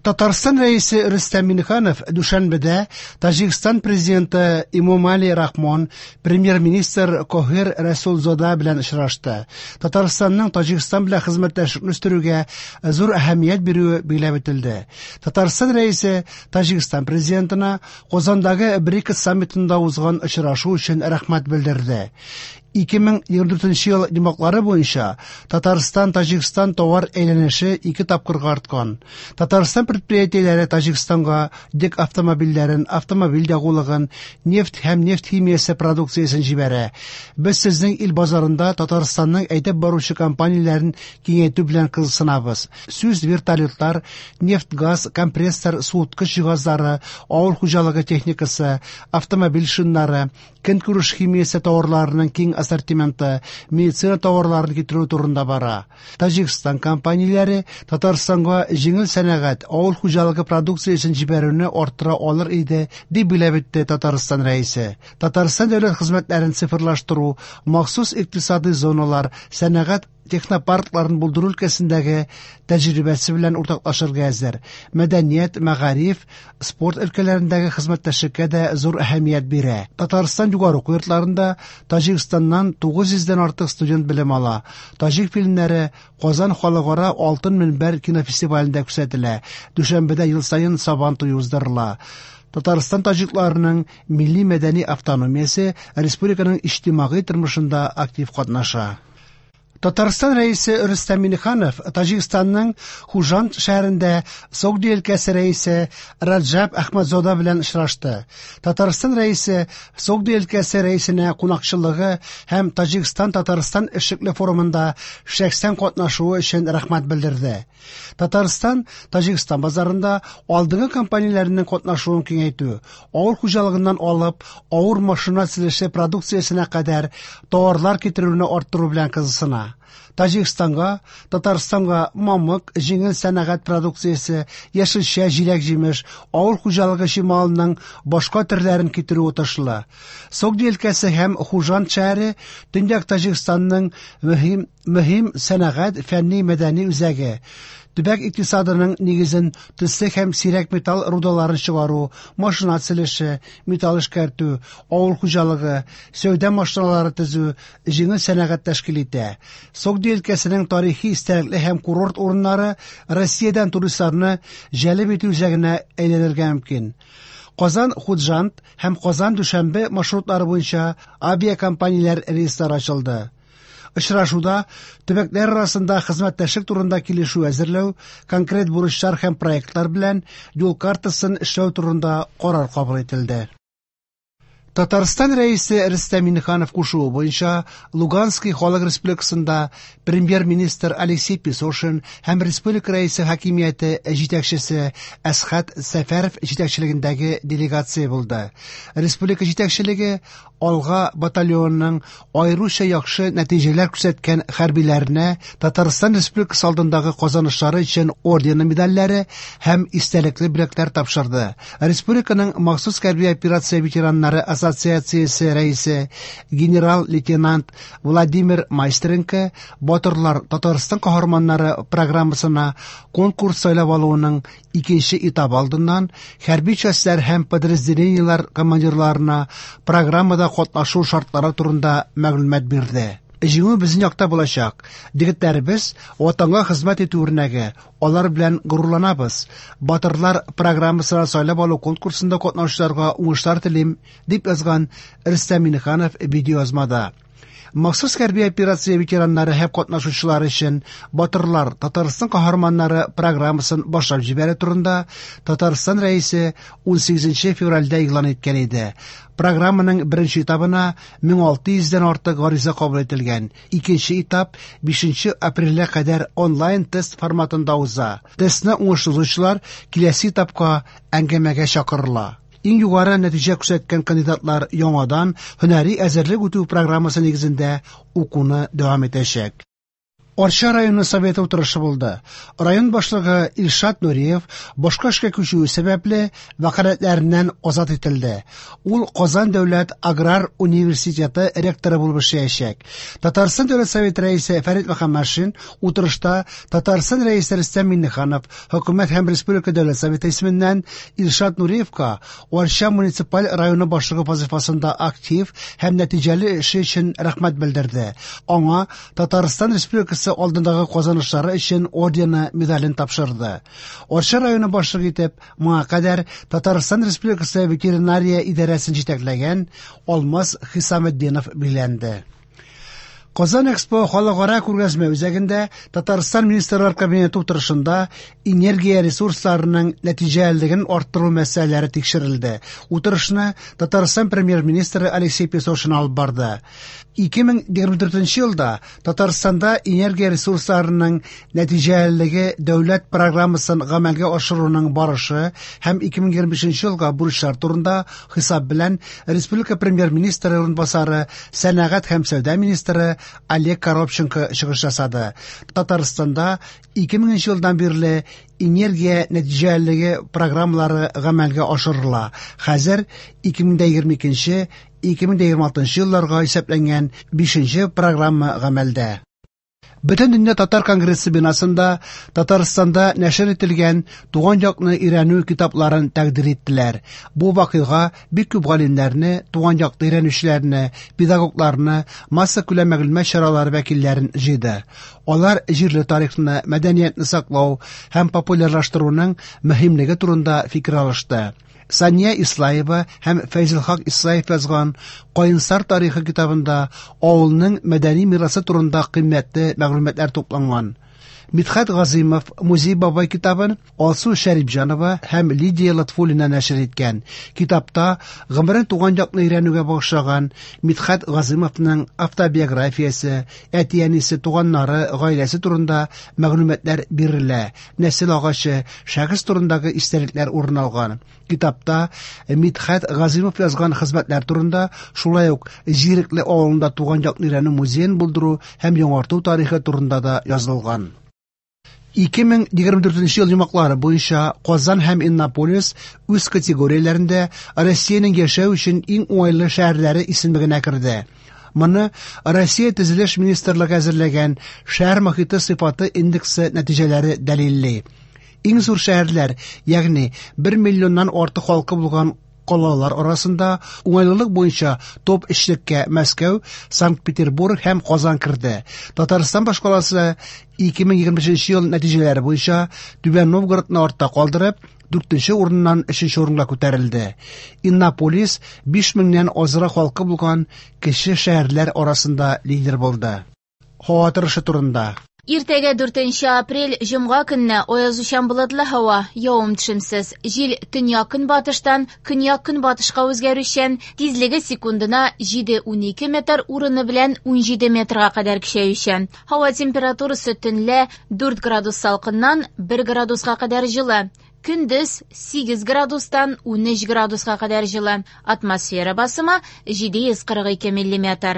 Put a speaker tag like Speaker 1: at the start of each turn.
Speaker 1: Татарстан рәисе Рөстәм Миңнеханов Дүшәнбедә Таҗикстан президенты Эмомали Рахмон, премьер-министр Кохир Рәсулзода белән очрашты. Татарстанның Таҗикстан белән хезмәттәшлекне үстерүгә зур әһәмият бирүе билгеләп үтелде. Татарстан рәисе Таҗикстан президентына Казандагы БРИКС саммитында узган очрашу өчен рәхмәт белдерде. 2024 ел демоклары буенча Татарстан-Таҗикстан товар әйләнеше 2 тапкырга арткан. Татарстан предприятиеләре Таҗикстанга дик автомобильләрен, автомобиль ягулыгын, нефть һәм нефть химиясе продукциясен җибәрә. Без сезнең ил базарында Татарстанның әйтеп баручы компанияләрен киңәйтү белән кызыксынабыз. Сүз вертолетлар, нефть-газ, компрессор, суыткыч җиһазлары, авыл хуҗалыгы техникасы, автомобиль шиннары, көнкүреш химиясе товарларының киң ассортименты, медицина товарларын китерү турында бара. Таҗикстан компанияләре Татарстанга җиңел сәнәгать, авыл хуҗалыгы продукциясен җибәрүне арттыра алыр иде, дип билгеләп үтте Татарстан рәисе. Татарстан дәүләт хезмәтләрен цифрлаштыру, махсус икътисади зоналар, сәнәгать технопаркларын булдыру өлкәсендәге тәҗрибәсе белән уртаклашырга әзер. Мәдәният, мәгариф, спорт өлкәләрендәге хезмәттәшлеккә дә зур әһәмият бирә. Татарстан югары уку йортларында Таҗикстаннан 900-дән артык студент белем ала. Таҗик фильмнары Казан халыкара Алтын мөнбәр кинофестивалендә күрсәтелә. Дүшәнбедә ел саен Сабан туе уздырыла. Татарстан таҗикларының милли мәдәни автономиясе республиканың иҗтимагый тормышында актив катнаша. Татарстан рәисе Рөстәм Миңнеханов Таҗикстанның Хужанд шәһәрендә Согди өлкәсе рәисе Раджаб Әхмәтзода белән очрашты. Татарстан рәисе Согди өлкәсе рәисенә кунакчылыгы һәм Таҗикстан-Татарстан эшлекле форумында шәхсән катнашуы өчен рәхмәт белдерде. Татарстан Таҗикстан базарында алдынгы компанияләрнең катнашуын киңәйтү, авыл хуҗалыгыннан алып авыр машина төзелеше продукциясенә кадәр товарлар китерүне арттыру белән кызыксына. Таҗикстанга, Татарстанга мамык, җиңел сәнәгать продукциясе, яшелчә, җиләк-җимеш, авыл хуҗалыгы чималының башка төрләрен китерү отышлы. Согди өлкәсе һәм Хужанд шәһәре Төньяк Таҗикстанның мөһим сәнәгать, фәнни, мәдәни үзәге. Төбәк икътисадының нигезен төсле һәм сирәк металл рудаларын чыгару, машина төзелеше, металл эшкәртү, авыл хуҗалыгы, сәүдә машиналары төзү, җиңел сәнәгать тәшкил итә. Согди өлкәсенең тарихи истәлекле һәм курорт урыннары Россиядән туристларны җәлеп итү үзәгенә әйләнергә мөмкин. Казан-Худжанд һәм Казан-Дүшәнбе маршрутлары буенча авиакомпанияләр рейслары ачылды. Очрашуда төбәкләр арасында хезмәттәшлек турында килешү әзерләү, конкрет бурычлар һәм проектлар белән юл картасын эшләү турында карар кабул ителде. Татарстан рәисе Рөстәм Миңнеханов кушуы буенча Луганский халык республикасында премьер-министр Алексей Песошин һәм республика рәисе хакимияте җитәкчесе Әсхәт Сәфәров җитәкчелегендәге делегация булды. Республика җитәкчелеге Алга батальонының аеруча яхшы нәтиҗәләр күрсәткән хәрбиләренә Татарстан Республикасы алдындагы казанышлары өчен ордены, медальләре һәм истәлекле бүләкләр тапшырды. Республиканың махсус хәрби операция ветераннары ассоциациясе рәисе генерал-лейтенант Владимир Майстренко Батырлар Татарстан каһарманнары программасына конкурс сайлап алуының 2нче этап алдыннан хәрби частьләр һәм подразделениелар командирларына программада катнашу шартлары турында мәгълүмат бирде. Җиңү безнең якта булачак. Дигетләребез ватанга хезмәт итү үрнәге. Алар белән горурланабыз. Батырлар программасына сайлап алу конкурсында катнашучыларга уңышлар телим, дип язган Рөстәм Миңнеханов видеоязмада. Махсус хәрби операция ветераннары һәм катнашучылар өчен Батырлар Татарстан каһарманнары программасын башлап җибәрү турында Татарстан рәисе 18 февральдә игълан иткән иде. Программаның беренче этабына 1600-дән артык гариза кабул ителгән. Икенче этап 5 апрельгә кадәр онлайн тест форматында уза. Тестны уңышлы киләсе этапка әңгәмәгә чакырыла. Иң югары нәтиҗә күрсәткән кандидатлар яңадан һөнәри әзерлек үтү программасы нигезендә укуны дәвам итәчәк. Арча районы советы утырышы булды. Район башлыгы Илшат Нуриев башка эшкә күчү сәбәпле вәкаләтләреннән азат ителде. Ул Казан дәүләт аграр университеты ректоры булып эшләячәк. Татарстан дәүләт советы рәисе Фәрит Мөхәммәтшин утырышта Татарстан рәисе Рөстәм Миңнеханов хөкүмәт һәм республика дәүләт советы исеменнән Илшат Нуриевка Арча муниципаль районы башлыгы вазифасында актив һәм нәтиҗәле эше өчен рәхмәт белдерде. Аңа Татарстан республикасы алдындагы казанышлары өчен ордены, медален тапшырды. Арча районы башлыгы итеп моңа кадәр Татарстан республикасы ветеринария идарәсен җитәкләгән Алмаз Хисаметдинов билгеләнде. Казан Экспо халыкара күргәзмә үзәгендә Татарстан министрлар кабинеты утырышында энергия ресурсларының нәтиҗәлелеген арттыру мәсьәләләре тикшерелде. Утырышны Татарстан премьер-министры Алексей Песошин алып барды. 2024 елда Татарстанда энергия ресурсларының нәтиҗәлелеге дәүләт программасын гамәлгә ашыруның барышы һәм 2025 елга бурычлар турында хисап белән республика премьер-министры урынбасары, сәнәгать һәм сәүдә министры Олег Коробченко чыгыш ясады. Татарстанда 2000 елдан бирле энергия нәтиҗәлелеге программалары гамәлгә ашырыла. Хәзер 2022-2026 елларга исәпләнгән 5нче программа гамәлдә. Бөтен дөнья татар конгрессы бинасында Татарстанда нәшер ителгән туган якны өйрәнү китапларын тәкъдим иттеләр. Бу вакыйга бик күп галимнәрне, туган якты өйрәнүчеләрне, педагогларны, масса күләм мәгълүмат чаралары вәкилләрен җыйды. Алар җирле тарихны, мәдәниятне саклау һәм популярлаштыруның мөһимлеге турында фикер алышты. Сания Ислаева һәм Фәйзелхак Исраев язган «Каенсар тарихы» китабында авылның мәдәни мирасы турында кыйммәтле мәгълүматлар тупланган. Мидхәт Газимов «Музей бабай» китабын Алсу Шәрипҗанова һәм Лидия Латфуллина нәшер иткән. Китапта гомерен туган якны өйрәнүгә багышлаган Мидхәт Газимовның автобиографиясе, әти-әнисе, туганнары, гаиләсе турында мәгълүматлар бирелә. Нәсел агачы, шәхес турындагы истәлекләр урын алган. Китапта Мидхәт Газимов язган хезмәтләр турында, шулай ук Җирекле авылында туган якны өйрәнү музеен булдыру һәм яңарту тарихы турында да язылган. 2024 ел йомаклары буенча Казан һәм Иннополис үз категорияләрендә Россиянең яшәү өчен иң уңайлы шәһәрләре исемлегенә керде. Моны Россия төзелеш министрлыгы әзерләгән шәһәр мохиты сыйфаты индексы нәтиҗәләре дәлилли. Иң зур шәһәрләр, ягъни 1 миллионнан артык халкы булган калалар арасында уңайлылык буенча топ 3-леккә Мәскәү, Санкт-Петербург һәм Казан керде. Татарстан башкаласы 2025 ел нәтиҗәләре буенча Түбән Новгородны артта калдырып, 4нче урыннан 3нче урынга күтәрелде. Иннополис 5000ннән азрак халкы булган кече шәһәрләр арасында лидер булды. Һава торышы турында.
Speaker 2: Иртәгә 4 апрель җомга көнне аязучан булытлы һава, явым-төшемсез. Җил төньяк-көнбатыштан көньяк-көнбатышка үзгәрүчән, тизлеге секундына 7-12 метр, урыны белән 17 метрга кадәр көчәючән. Һава температурасы төнлә 4 градус салкыннан 1 градуска кадәр җылы. Көндез 8 градустан 13 градуска кадәр җылы. Атмосфера басымы 742 мм.